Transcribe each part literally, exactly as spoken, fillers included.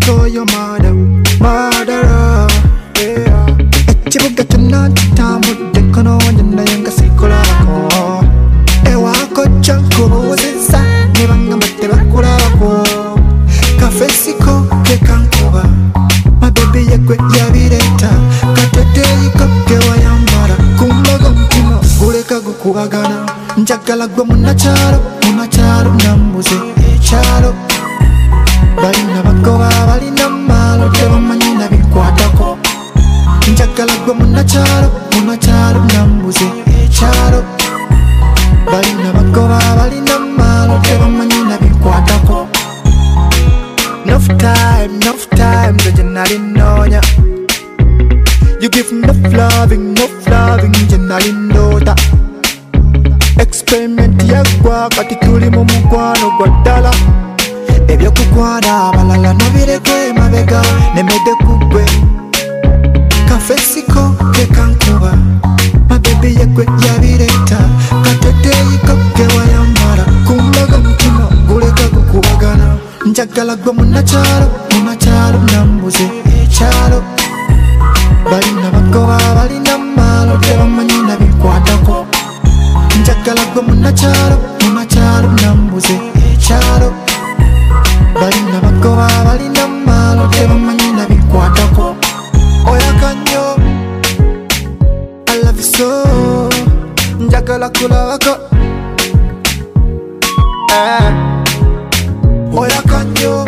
call your mother, murderer. Yeah. Echibuga tunantita mudde kono njena yanga sikulabako. Ewako chanko buziza nibanga mbatte bakulabako. Kafesiko kekankuba my baby yekwe yabireta kateteiko kewayambara kumbaga mutima guleka gukubagana njagala gwe munakyalo munakyalo nambuze ekyalo balina bagoba balina malo tebamanyi nabikwatako njagala gwe munakyalo munakyalo nambuze ekyalo balina bagoba balina malo tebamanyi nabikwatako. Enough time, enough time, that you're not in on ya. You give me enough loving, enough loving, you're not in order. Experiment yagwa, kati tuli mu mukwano gwa ddala. Ebyokukwata abalala nobireke mabega nemedde kugwe. Kafesiko kekankuba my baby yekwe yabireta kateteiko kewayambala kumbaga mutima guleka gukubagana njagala gwe munakyalo munakyalo nambuze ekyalo balina bagoba balina malo tebamanyi nabikwatako njagala gwe munakyalo munakyalo nambuze ekyalo balina bagoba balina malo tebamanyi nabikwatako. Oyakanyo I love you so njagala kulabako eh. Oyakanyo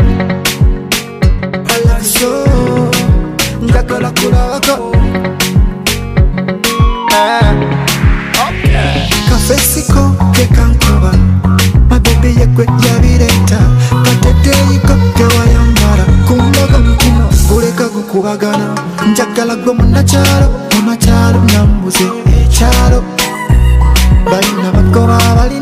I love you so njagala kulabako eh. Okay. Kafesiko kekankuba my baby yekwe yabireta kateteiko kewayambala kumbaga mutima guleka gukubagana njagala gwe munakyalo munakyalo nambuze ekyalo balina bagoba balina